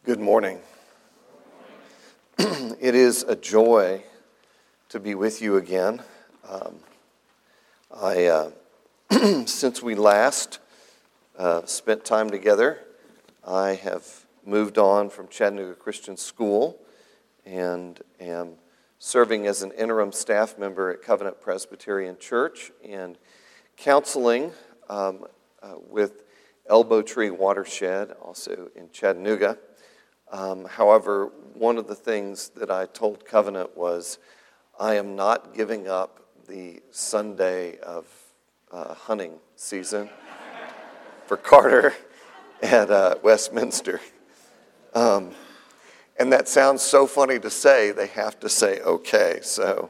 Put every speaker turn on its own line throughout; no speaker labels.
Good morning. It is a joy to be with you again. Since we last spent time together, I have moved on from Chattanooga Christian School and am serving as an interim staff member at Covenant Presbyterian Church and counseling with Elbow Tree Watershed, also in Chattanooga. However, one of the things that I told Covenant was, I am not giving up the Sunday of hunting season for Carter at Westminster. And that sounds so funny to say, they have to say okay. So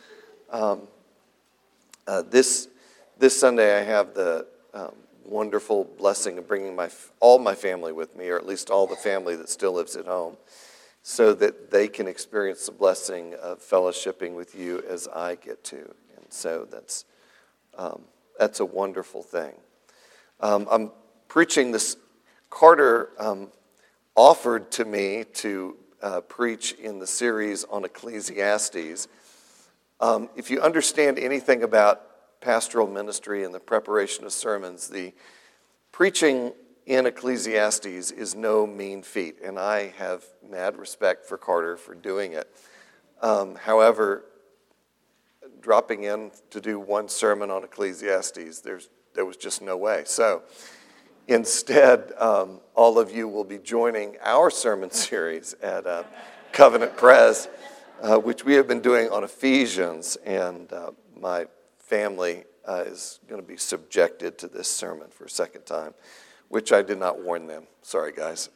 this Sunday I have the wonderful blessing of bringing all my family with me, or at least all the family that still lives at home, so that they can experience the blessing of fellowshipping with you as I get to. And so that's a wonderful thing. I'm preaching this. Carter offered to me to preach in the series on Ecclesiastes. If you understand anything about pastoral ministry and the preparation of sermons, the preaching in Ecclesiastes is no mean feat, and I have mad respect for Carter for doing it. However, dropping in to do one sermon on Ecclesiastes, there was just no way. So instead, all of you will be joining our sermon series at Covenant Pres, which we have been doing on Ephesians, and my family is going to be subjected to this sermon for a second time, which I did not warn them. Sorry, guys.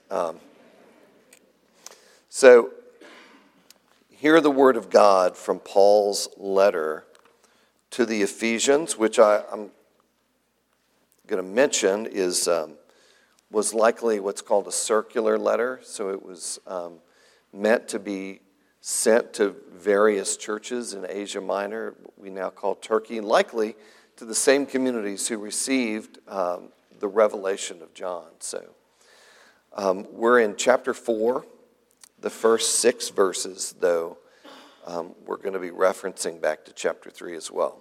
So, hear the word of God from Paul's letter to the Ephesians, which I'm going to mention was likely what's called a circular letter. So it was meant to be sent to various churches in Asia Minor, what we now call Turkey, likely to the same communities who received the revelation of John. So we're in chapter 4, the first 6 verses, though we're going to be referencing back to chapter 3 as well.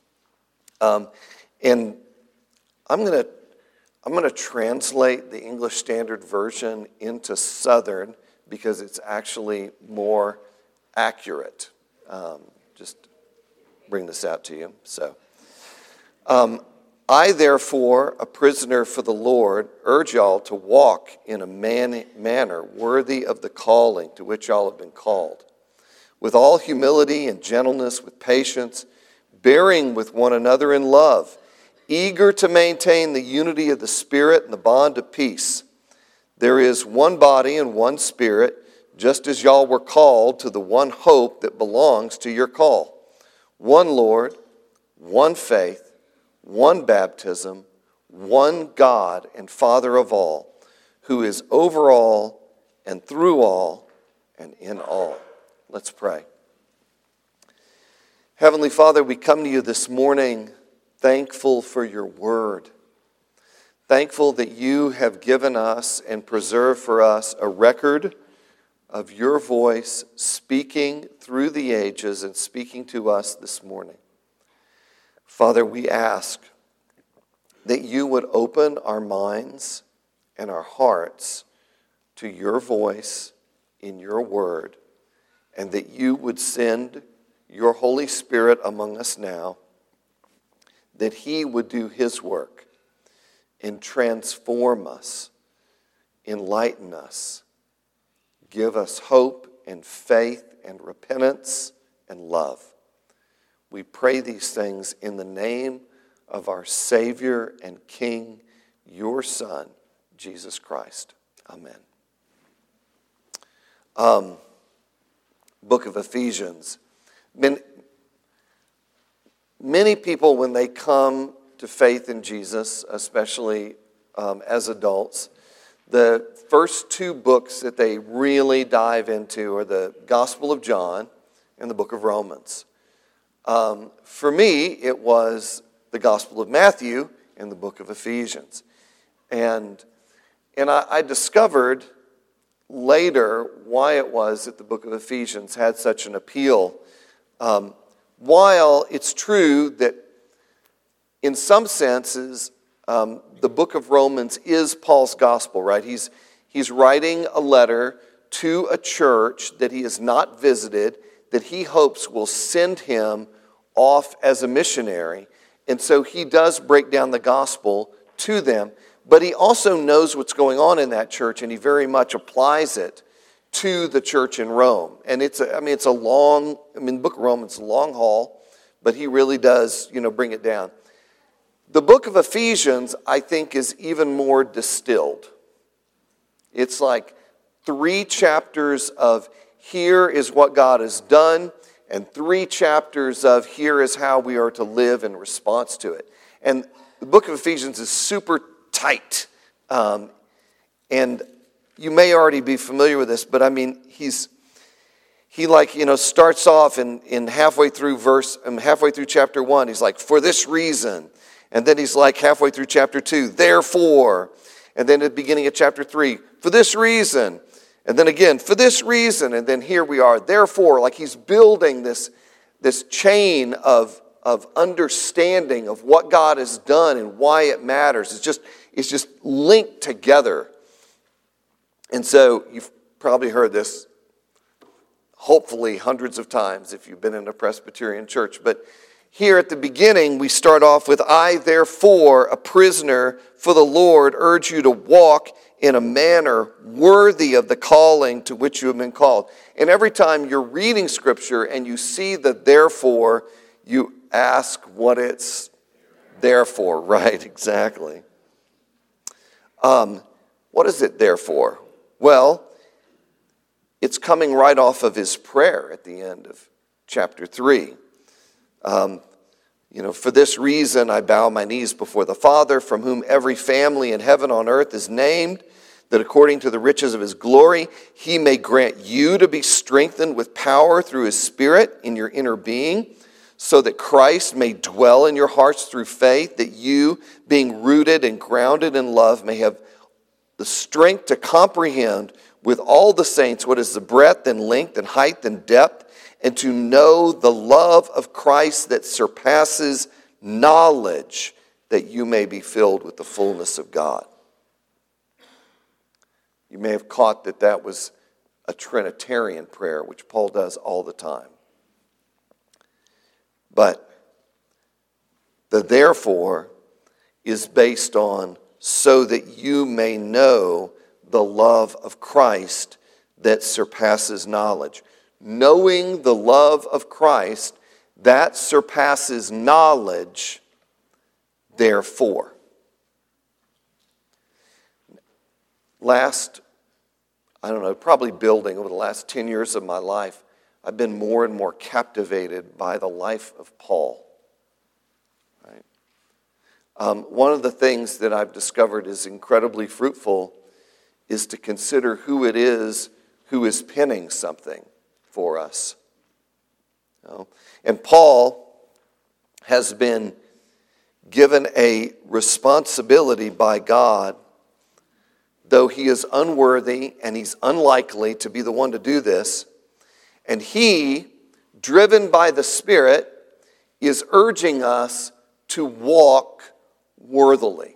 And I'm going to translate the English Standard Version into Southern because it's actually more accurate. Just bring this out to you. So, I, therefore, a prisoner for the Lord, urge y'all to walk in a manner worthy of the calling to which y'all have been called, with all humility and gentleness, with patience, bearing with one another in love, eager to maintain the unity of the Spirit and the bond of peace. There is one body and one Spirit, just as y'all were called to the one hope that belongs to your call. One Lord, one faith, one baptism, one God and Father of all, who is over all and through all and in all. Let's pray. Heavenly Father, we come to you this morning thankful for your word. Thankful that you have given us and preserved for us a record of your voice speaking through the ages and speaking to us this morning. Father, we ask that you would open our minds and our hearts to your voice in your word, and that you would send your Holy Spirit among us now, that he would do his work and transform us, enlighten us, give us hope and faith and repentance and love. We pray these things in the name of our Savior and King, your Son, Jesus Christ. Amen. Book of Ephesians. Many people, when they come to faith in Jesus, especially as adults, the first 2 books that they really dive into are the Gospel of John and the book of Romans. For me, it was the Gospel of Matthew and the book of Ephesians. And I discovered later why it was that the book of Ephesians had such an appeal. While it's true that in some senses, the book of Romans is Paul's gospel, right? He's writing a letter to a church that he has not visited, that he hopes will send him off as a missionary. And so he does break down the gospel to them, but he also knows what's going on in that church, and he very much applies it to the church in Rome. And the book of Romans is a long haul, but he really does, bring it down. The book of Ephesians, I think, is even more distilled. It's like 3 chapters of here is what God has done, and 3 chapters of here is how we are to live in response to it. And the book of Ephesians is super tight. And you may already be familiar with this, but he starts off in halfway through chapter 1, he's like, for this reason. And then he's like halfway through chapter 2, therefore. And then at the beginning of chapter 3, for this reason. And then again, for this reason. And then here we are, therefore. Like he's building this chain of understanding of what God has done and why it matters. It's just linked together. And so you've probably heard this, hopefully hundreds of times if you've been in a Presbyterian church. But here at the beginning, we start off with, I, therefore, a prisoner for the Lord, urge you to walk in a manner worthy of the calling to which you have been called. And every time you're reading Scripture and you see the therefore, you ask what it's there for, right? Exactly. What is it there for? Well, it's coming right off of his prayer at the end of chapter 3. For this reason I bow my knees before the Father, from whom every family in heaven on earth is named, that according to the riches of his glory, he may grant you to be strengthened with power through his Spirit in your inner being, so that Christ may dwell in your hearts through faith, that you, being rooted and grounded in love, may have the strength to comprehend with all the saints what is the breadth and length and height and depth, and to know the love of Christ that surpasses knowledge, that you may be filled with the fullness of God. You may have caught that was a Trinitarian prayer, which Paul does all the time. But the therefore is based on so that you may know the love of Christ that surpasses knowledge. Knowing the love of Christ that surpasses knowledge, therefore. Probably building over the last 10 years of my life, I've been more and more captivated by the life of Paul. Right? One of the things that I've discovered is incredibly fruitful is to consider who it is who is penning something for us. And Paul has been given a responsibility by God, though he is unworthy and he's unlikely to be the one to do this. And he, driven by the Spirit, is urging us to walk worthily.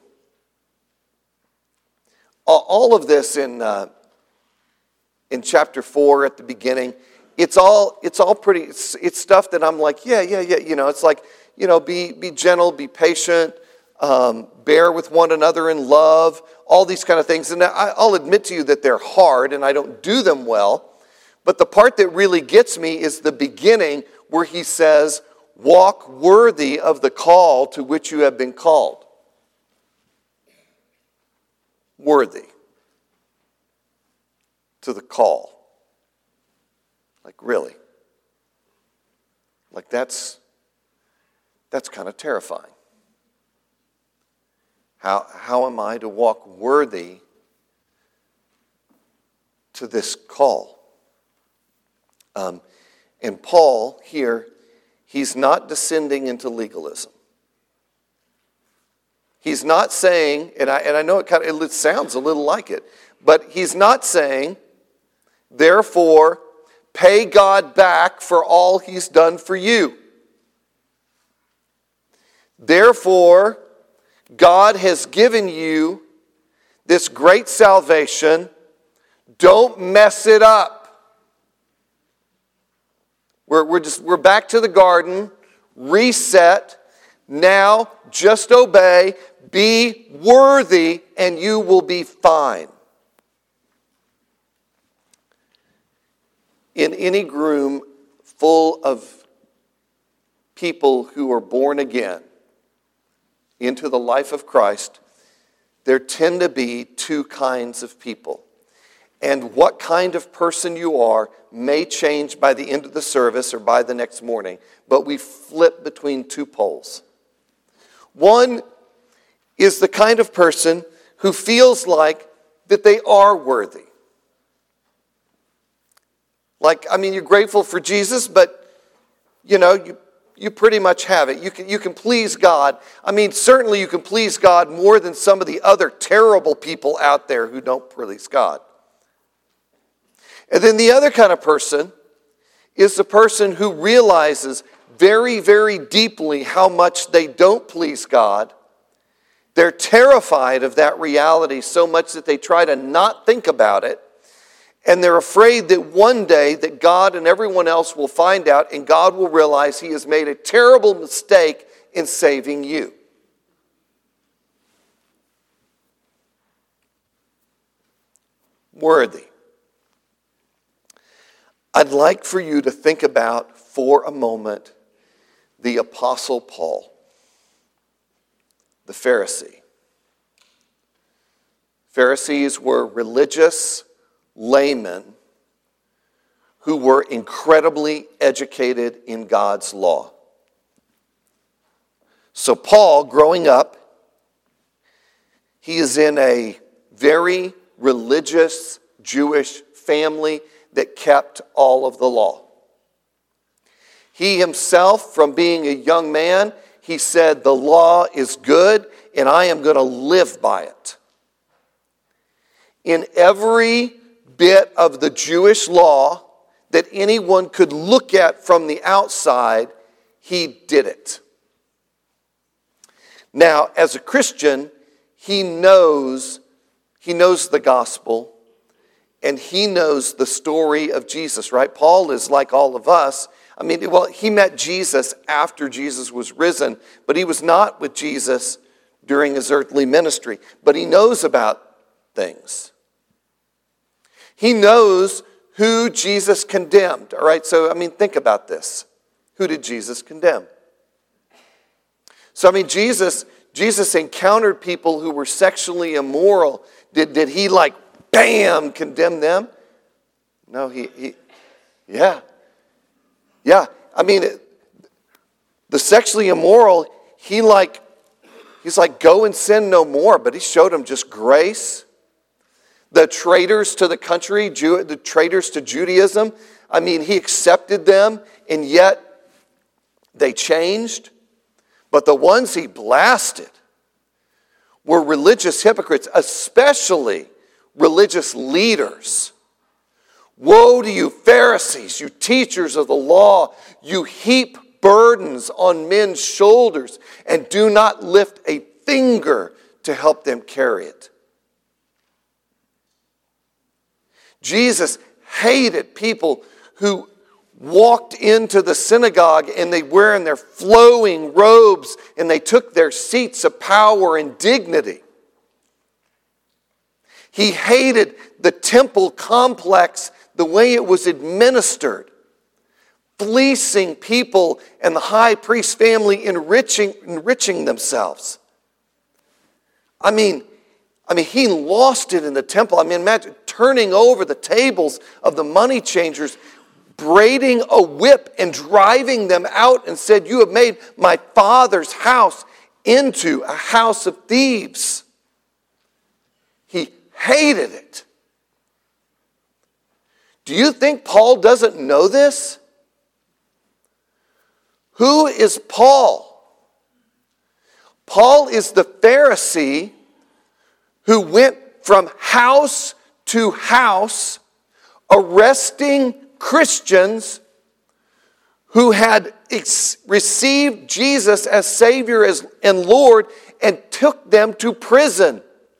All of this in chapter 4 at the beginning, it's all pretty. It's stuff that I'm like, yeah. It's like, be gentle, be patient, bear with one another in love, all these kind of things. And I'll admit to you that they're hard and I don't do them well. But the part that really gets me is the beginning where he says, walk worthy of the call to which you have been called. Worthy to the call. Like, really? Like, that's kind of terrifying. How am I to walk worthy to this call? And Paul here, he's not descending into legalism. He's not saying, and I know it sounds a little like it, but he's not saying, Therefore, pay God back for all he's done for you. Therefore, God has given you this great salvation. Don't mess it up. We're back to the garden, reset. Now, just obey, be worthy, and you will be fine. In any room full of people who are born again into the life of Christ, there tend to be two kinds of people. And what kind of person you are may change by the end of the service or by the next morning, but we flip between two poles. One is the kind of person who feels like that they are worthy. You're grateful for Jesus, but, you pretty much have it. You can please God. Certainly you can please God more than some of the other terrible people out there who don't please God. And then the other kind of person is the person who realizes very, very deeply how much they don't please God. They're terrified of that reality so much that they try to not think about it. And they're afraid that one day that God and everyone else will find out and God will realize he has made a terrible mistake in saving you. Worthy. I'd like for you to think about for a moment the Apostle Paul, the Pharisee. Pharisees were religious laymen who were incredibly educated in God's law. So Paul, growing up, he is in a very religious Jewish family that kept all of the law. He himself, from being a young man, he said, the law is good and I am going to live by it. In every bit of the Jewish law that anyone could look at from the outside, he did it. Now, as a Christian, he knows the gospel and he knows the story of Jesus, right? Paul is like all of us. He met Jesus after Jesus was risen, but he was not with Jesus during his earthly ministry. But he knows about things. He knows who Jesus condemned, all right? So, think about this. Who did Jesus condemn? So, Jesus encountered people who were sexually immoral. Did he bam, condemn them? No, yeah. The sexually immoral, he's like, go and sin no more, but he showed them just grace. The traitors to the country, the traitors to Judaism, he accepted them, and yet they changed. But the ones he blasted were religious hypocrites, especially religious leaders. Woe to you, Pharisees, you teachers of the law, you heap burdens on men's shoulders and do not lift a finger to help them carry it. Jesus hated people who walked into the synagogue and they were in their flowing robes and they took their seats of power and dignity. He hated the temple complex, the way it was administered, fleecing people and the high priest family enriching themselves. He lost it in the temple. Imagine turning over the tables of the money changers, braiding a whip and driving them out and said, you have made my father's house into a house of thieves. He hated it. Do you think Paul doesn't know this? Who is Paul? Paul is the Pharisee who went from house to house, arresting Christians who had received Jesus as Savior and Lord and took them to prison.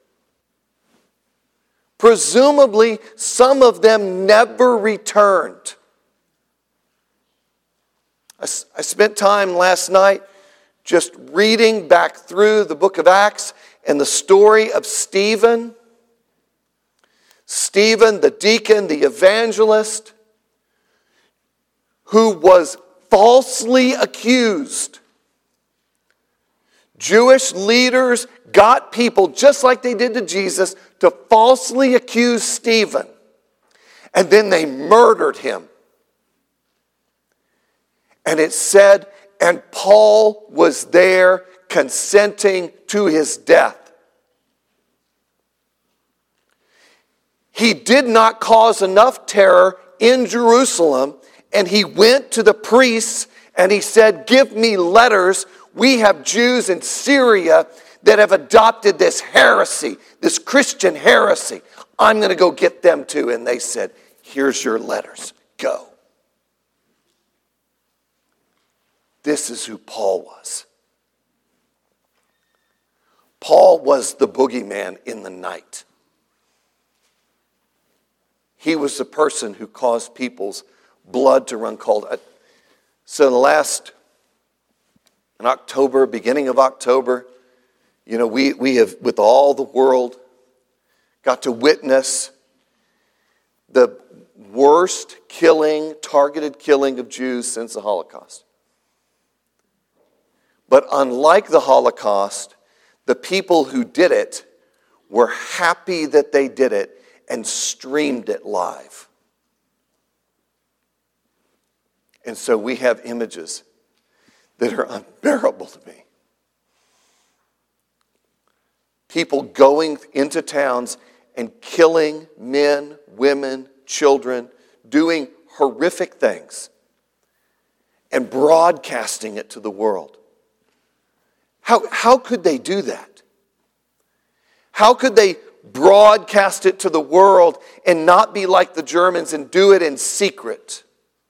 Presumably, some of them never returned. I spent time last night just reading back through the book of Acts and the story of Stephen. Stephen, the deacon, the evangelist, who was falsely accused. Jewish leaders got people, just like they did to Jesus, to falsely accuse Stephen. And then they murdered him. And it said, and Paul was there consenting to his death. He did not cause enough terror in Jerusalem, and he went to the priests and he said, give me letters. We have Jews in Syria that have adopted this heresy, this Christian heresy. I'm going to go get them too. And they said, here's your letters. Go. This is who Paul was. Paul was the boogeyman in the night. He was the person who caused people's blood to run cold. So in October, beginning of October, we have, with all the world, got to witness the worst targeted killing of Jews since the Holocaust. But unlike the Holocaust, the people who did it were happy that they did it and streamed it live. And so we have images that are unbearable to me. People going into towns and killing men, women, children, doing horrific things and broadcasting it to the world. How could they do that? How could they broadcast it to the world and not be like the Germans and do it in secret?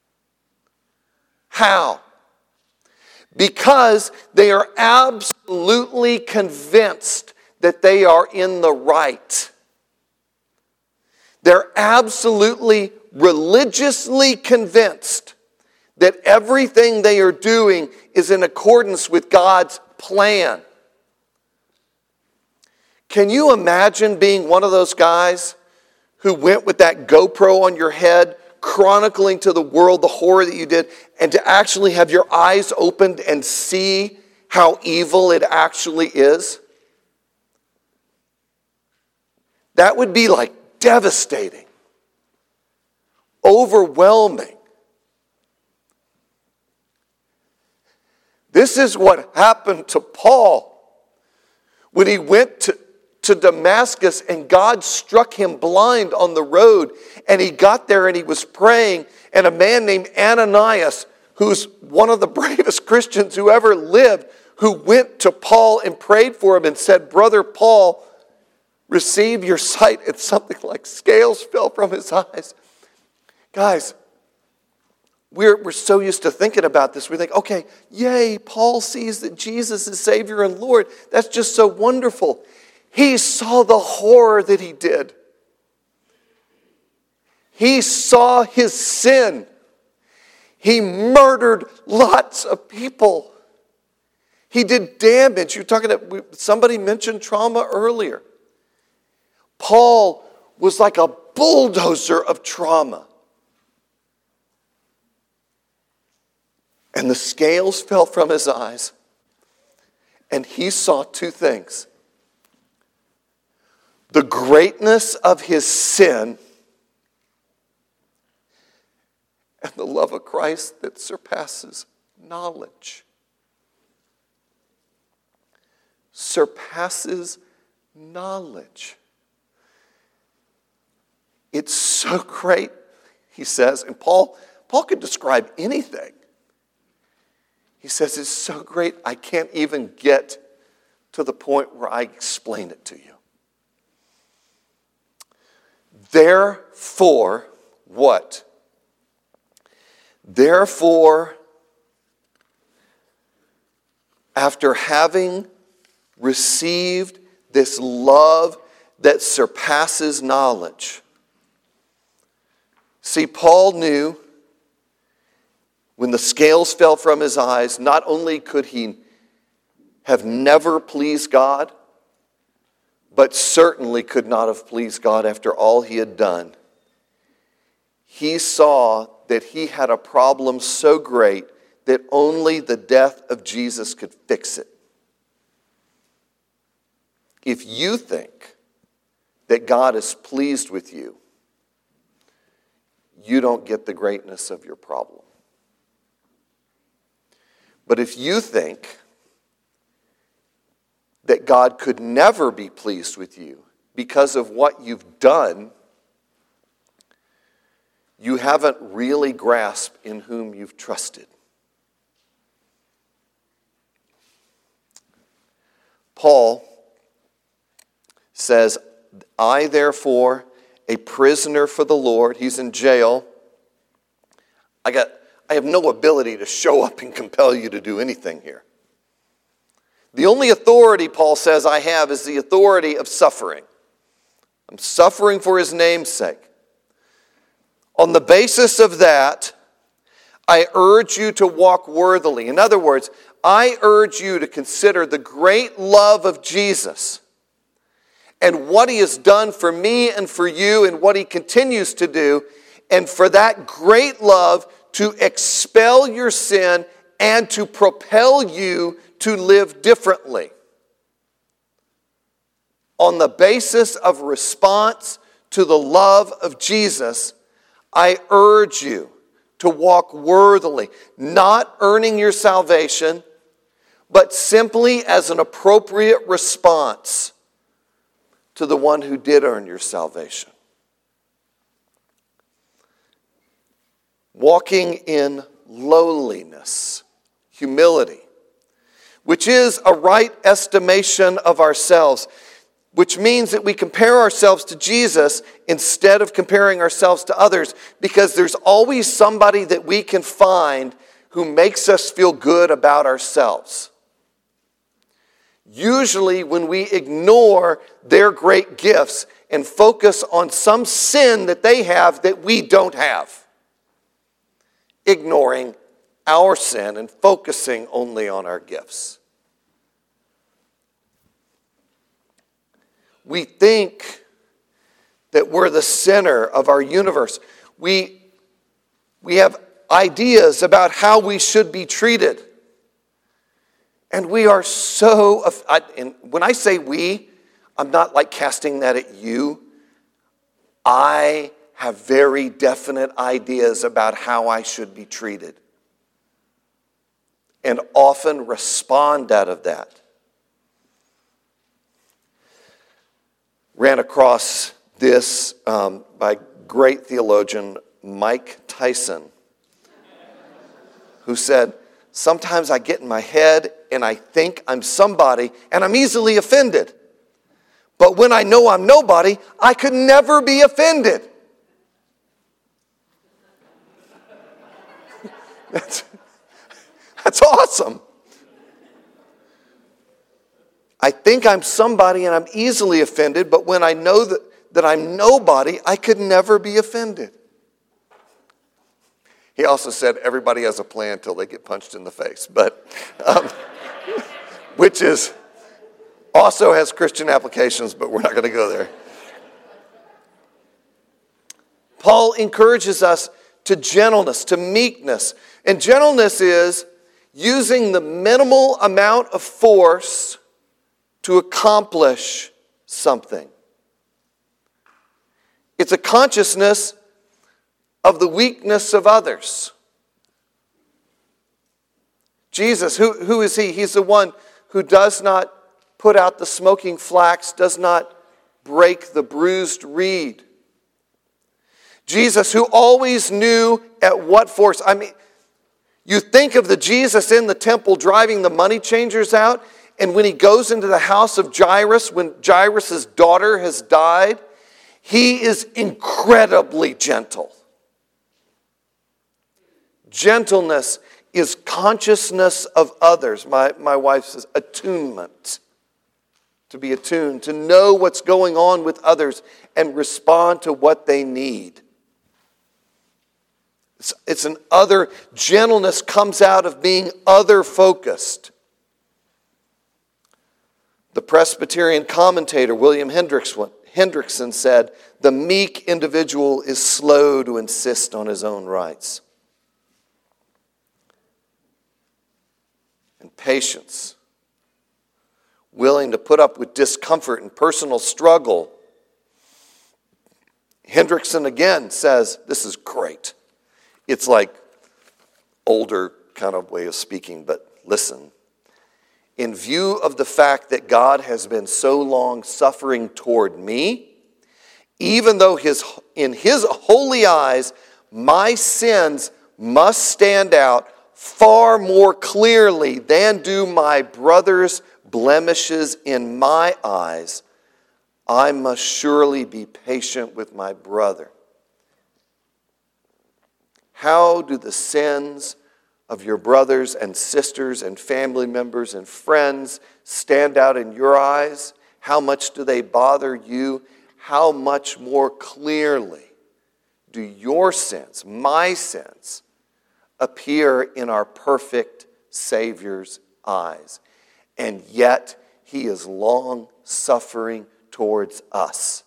How? Because they are absolutely convinced that they are in the right. They're absolutely religiously convinced that everything they are doing is in accordance with God's plan. Can you imagine being one of those guys who went with that GoPro on your head, chronicling to the world the horror that you did, and to actually have your eyes opened and see how evil it actually is? That would be like devastating, overwhelming. This is what happened to Paul when he went to Damascus and God struck him blind on the road, and he got there and he was praying, and a man named Ananias, who's one of the bravest Christians who ever lived, who went to Paul and prayed for him and said, Brother Paul, receive your sight. And something like scales fell from his eyes. Guys, we're so used to thinking about this. We think, okay, yay, Paul sees that Jesus is Savior and Lord. That's just so wonderful. He saw the horror that he did. He saw his sin. He murdered lots of people. He did damage. You're talking about, somebody mentioned trauma earlier. Paul was like a bulldozer of trauma. And the scales fell from his eyes. And he saw two things: the greatness of his sin and the love of Christ that surpasses knowledge. Surpasses knowledge. It's so great, he says, and Paul could describe anything. He says, it's so great, I can't even get to the point where I explain it to you. Therefore, what? Therefore, after having received this love that surpasses knowledge. See, Paul knew when the scales fell from his eyes, not only could he have never pleased God, but certainly could not have pleased God after all he had done. He saw that he had a problem so great that only the death of Jesus could fix it. If you think that God is pleased with you, you don't get the greatness of your problem. But if you think that God could never be pleased with you because of what you've done, you haven't really grasped in whom you've trusted. Paul says, I therefore, a prisoner for the Lord, he's in jail. I have no ability to show up and compel you to do anything here. The only authority, Paul says, I have is the authority of suffering. I'm suffering for his name's sake. On the basis of that, I urge you to walk worthily. In other words, I urge you to consider the great love of Jesus and what he has done for me and for you and what he continues to do, and for that great love to expel your sin and to propel you to live differently. On the basis of response to the love of Jesus, I urge you to walk worthily, not earning your salvation, but simply as an appropriate response to the one who did earn your salvation. Walking in lowliness, humility, which is a right estimation of ourselves, which means that we compare ourselves to Jesus instead of comparing ourselves to others, because there's always somebody that we can find who makes us feel good about ourselves. Usually when we ignore their great gifts and focus on some sin that they have that we don't have, ignoring our sin and focusing only on our gifts. We think that we're the center of our universe. We have ideas about how we should be treated. And we are so, and when I say we, I'm not like casting that at you. I have very definite ideas about how I should be treated. And often respond out of that. Ran across this by great theologian Mike Tyson, who said, sometimes I get in my head and I think I'm somebody and I'm easily offended. But when I know I'm nobody, I could never be offended. That's awesome. I think I'm somebody and I'm easily offended, but when I know that I'm nobody, I could never be offended. He also said everybody has a plan until they get punched in the face, but which is also has Christian applications, but we're not going to go there. Paul encourages us to gentleness, to meekness. And gentleness is using the minimal amount of force to accomplish something. It's a consciousness of the weakness of others. Jesus, who is he? He's the one who does not put out the smoking flax, does not break the bruised reed. Jesus, who always knew at what force. I mean, you think of the Jesus in the temple driving the money changers out, and when he goes into the house of Jairus, when Jairus' daughter has died, he is incredibly gentle. Gentleness is consciousness of others. My wife says attunement. To be attuned, to know what's going on with others and respond to what they need. It's an other, gentleness comes out of being other-focused. The Presbyterian commentator William Hendrickson said, "The meek individual is slow to insist on his own rights." And patience, willing to put up with discomfort and personal struggle. Hendrickson again says, this is great. It's like older kind of way of speaking, but listen. In view of the fact that God has been so long suffering toward me, even though in his holy eyes, my sins must stand out far more clearly than do my brother's blemishes in my eyes, I must surely be patient with my brother. How do the sins of your brothers and sisters and family members and friends stand out in your eyes? How much do they bother you? How much more clearly do your sins, my sins, appear in our perfect Savior's eyes? And yet, he is long-suffering towards us.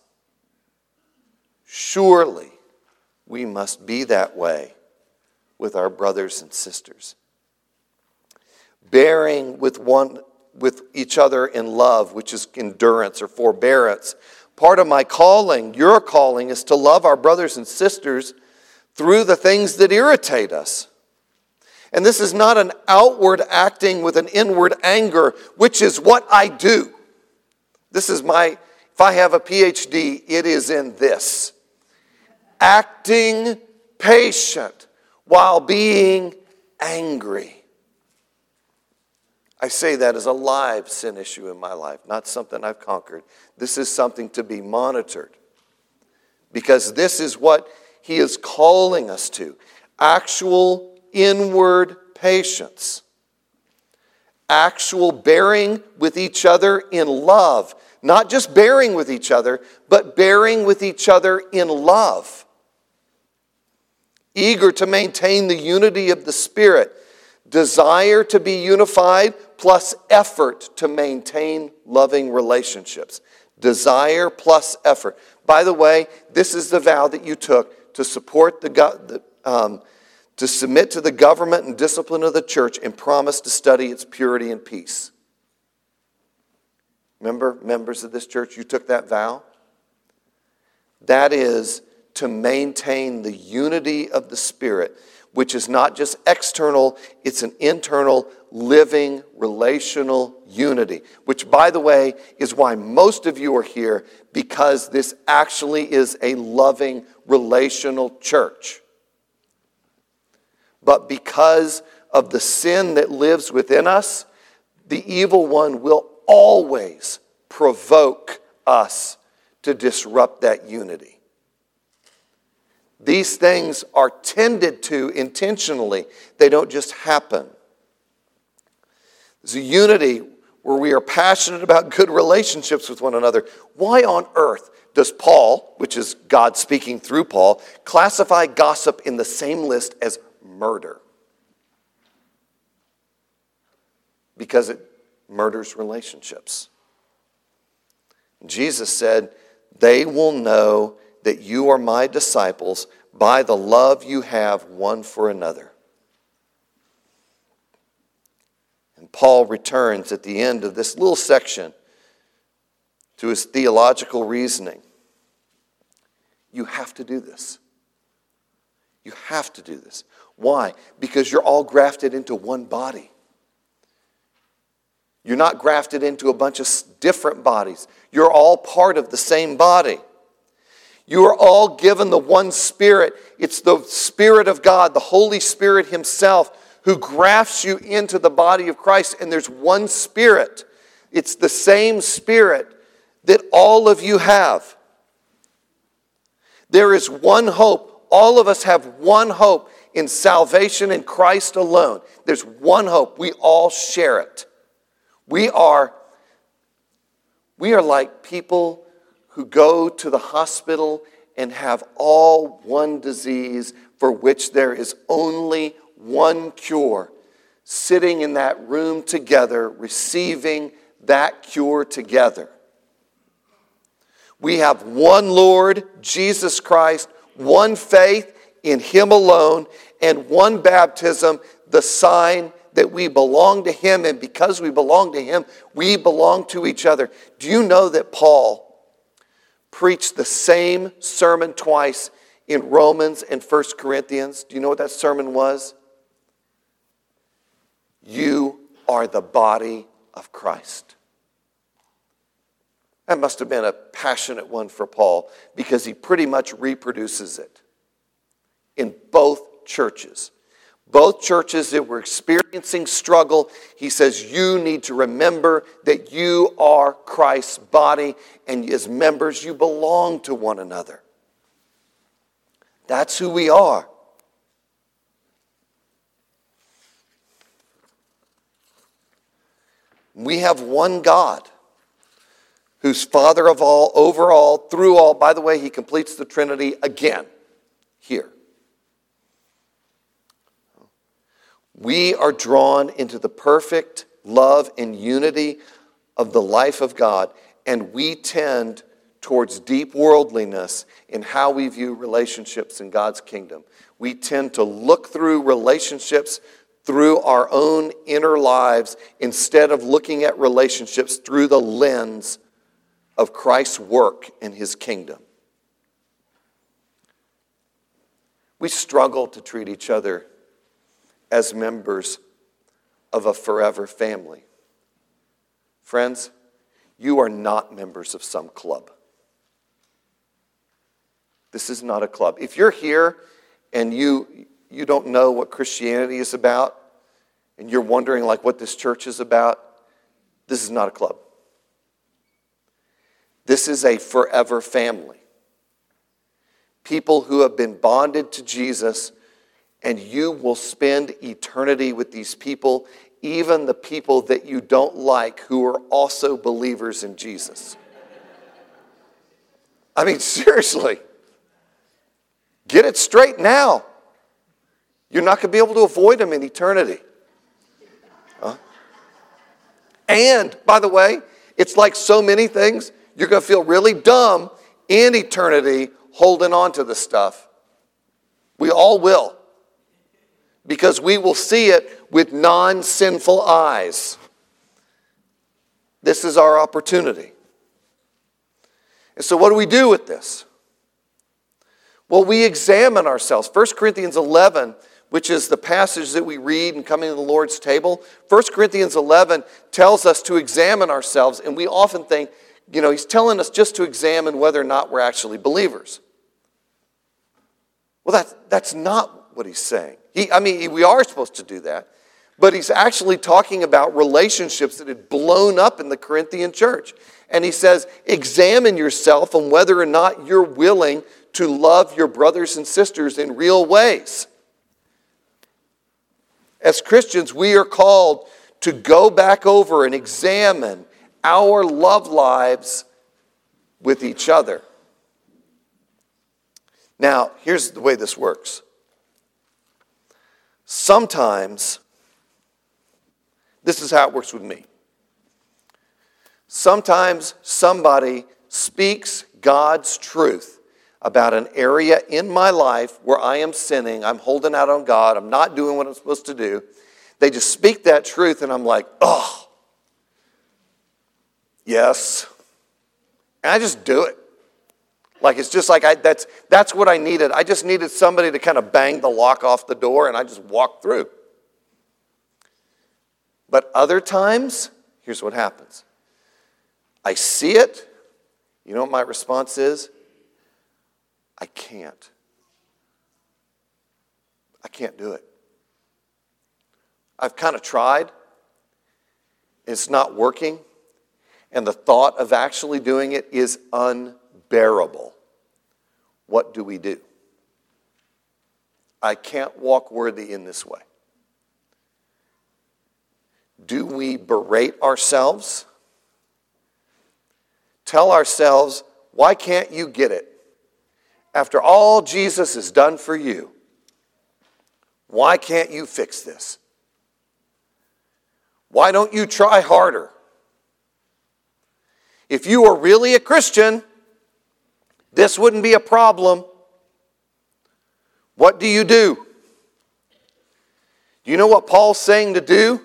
Surely, we must be that way with our brothers and sisters. Bearing with each other in love, which is endurance or forbearance. Part of my calling, your calling, is to love our brothers and sisters through the things that irritate us. And this is not an outward acting with an inward anger, which is what I do. This is if I have a PhD, it is in this. Acting patient while being angry. I say that as a live sin issue in my life, not something I've conquered. This is something to be monitored. Because this is what he is calling us to. Actual inward patience. Actual bearing with each other in love. Not just bearing with each other, but bearing with each other in love. Eager to maintain the unity of the Spirit. Desire to be unified plus effort to maintain loving relationships. Desire plus effort. By the way, this is the vow that you took to support to submit to the government and discipline of the church and promise to study its purity and peace. Remember, members of this church, you took that vow? That is to maintain the unity of the Spirit, which is not just external, it's an internal, living, relational unity. Which, by the way, is why most of you are here, because this actually is a loving, relational church. But because of the sin that lives within us, the evil one will always provoke us to disrupt that unity. These things are tended to intentionally. They don't just happen. There's a unity where we are passionate about good relationships with one another. Why on earth does Paul, which is God speaking through Paul, classify gossip in the same list as murder? Because it murders relationships. Jesus said, "They will know that you are my disciples by the love you have one for another." And Paul returns at the end of this little section to his theological reasoning. You have to do this. You have to do this. Why? Because you're all grafted into one body. You're not grafted into a bunch of different bodies. You're all part of the same body. You are all given the one Spirit. It's the Spirit of God, the Holy Spirit himself, who grafts you into the body of Christ. And there's one Spirit. It's the same Spirit that all of you have. There is one hope. All of us have one hope. in salvation in Christ alone. There's one hope. We all share it. We are like people who go to the hospital and have all one disease for which there is only one cure, sitting in that room together, receiving that cure together. We have one Lord, Jesus Christ, one faith in Him alone, and one baptism, the sign that we belong to Him, and because we belong to Him, we belong to each other. Do you know that Paul preached the same sermon twice in Romans and 1 Corinthians? Do you know what that sermon was? You are the body of Christ. That must have been a passionate one for Paul, because he pretty much reproduces it in both churches. Both churches that were experiencing struggle, he says, you need to remember that you are Christ's body, and as members, you belong to one another. That's who we are. We have one God, who's Father of all, over all, through all. By the way, He completes the Trinity again here. We are drawn into the perfect love and unity of the life of God, and we tend towards deep worldliness in how we view relationships in God's kingdom. We tend to look through relationships through our own inner lives instead of looking at relationships through the lens of Christ's work in His kingdom. We struggle to treat each other as members of a forever family. Friends, you are not members of some club. This is not a club. If you're here and you don't know what Christianity is about, and you're wondering like what this church is about, this is not a club. This is a forever family. People who have been bonded to Jesus, and you will spend eternity with these people, even the people that you don't like who are also believers in Jesus. I mean, seriously. Get it straight now. You're not going to be able to avoid them in eternity. Huh? And, by the way, it's like so many things, you're going to feel really dumb in eternity holding on to the stuff. We all will. Because we will see it with non-sinful eyes. This is our opportunity. And so what do we do with this? Well, we examine ourselves. 1 Corinthians 11, which is the passage that we read in coming to the Lord's table. 1 Corinthians 11 tells us to examine ourselves, and we often think, he's telling us just to examine whether or not we're actually believers. Well, that's not what he's saying. We are supposed to do that, but he's actually talking about relationships that had blown up in the Corinthian church. And he says, examine yourself on whether or not you're willing to love your brothers and sisters in real ways. As Christians, we are called to go back over and examine our love lives with each other. Now, here's the way this works. Sometimes, this is how it works with me. Sometimes somebody speaks God's truth about an area in my life where I am sinning, I'm holding out on God, I'm not doing what I'm supposed to do. They just speak that truth and I'm like, oh, yes. And I just do it. Like it's just like that's what I needed. I just needed somebody to kind of bang the lock off the door and I just walked through. But other times, here's what happens. I see it. You know what my response is? I can't do it. I've kind of tried. It's not working. And the thought of actually doing it is unbearable. What do we do? I can't walk worthy in this way. Do we berate ourselves? Tell ourselves, why can't you get it? After all Jesus has done for you, why can't you fix this? Why don't you try harder? If you are really a Christian, this wouldn't be a problem. What do? Do you know what Paul's saying to do?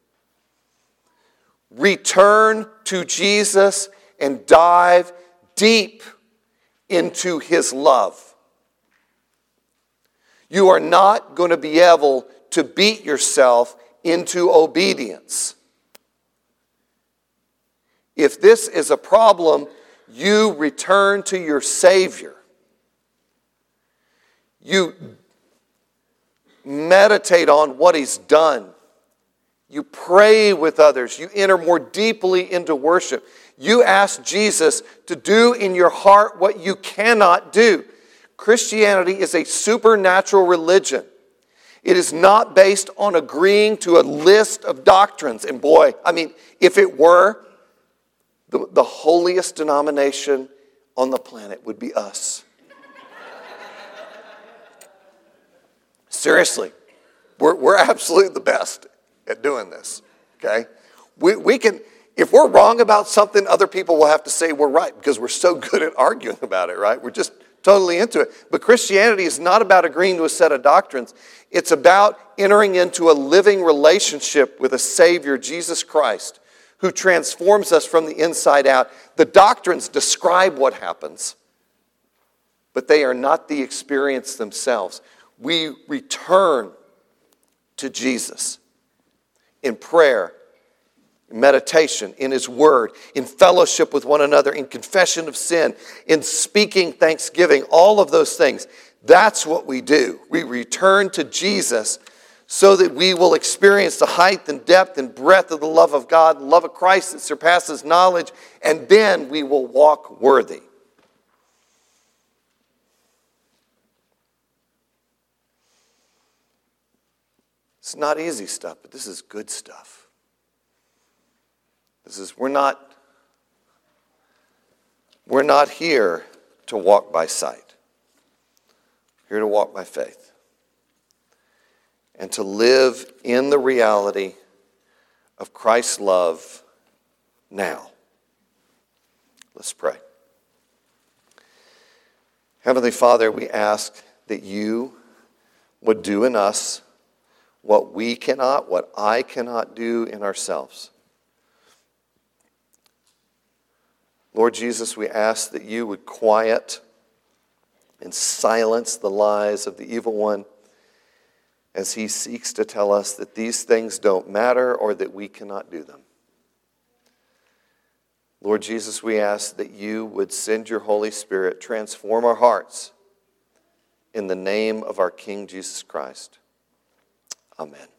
Return to Jesus and dive deep into His love. You are not going to be able to beat yourself into obedience. If this is a problem, you return to your Savior. You meditate on what He's done. You pray with others. You enter more deeply into worship. You ask Jesus to do in your heart what you cannot do. Christianity is a supernatural religion. It is not based on agreeing to a list of doctrines. And boy, if it were, the holiest denomination on the planet would be us. Seriously, we're absolutely the best at doing this, okay? We can, if we're wrong about something, other people will have to say we're right because we're so good at arguing about it, right? We're just totally into it. But Christianity is not about agreeing to a set of doctrines. It's about entering into a living relationship with a Savior, Jesus Christ, who transforms us from the inside out. The doctrines describe what happens, but they are not the experience themselves. We return to Jesus in prayer, in meditation, in His Word, in fellowship with one another, in confession of sin, in speaking thanksgiving, all of those things. That's what we do. We return to Jesus so that we will experience the height and depth and breadth of the love of God, the love of Christ that surpasses knowledge, and then we will walk worthy. It's not easy stuff, but this is good stuff. We're not here to walk by sight. We're here to walk by faith. And to live in the reality of Christ's love now. Let's pray. Heavenly Father, we ask that you would do in us what we cannot, what I cannot do in ourselves. Lord Jesus, we ask that you would quiet and silence the lies of the evil one as he seeks to tell us that these things don't matter or that we cannot do them. Lord Jesus, we ask that you would send your Holy Spirit, transform our hearts in the name of our King Jesus Christ. Amen.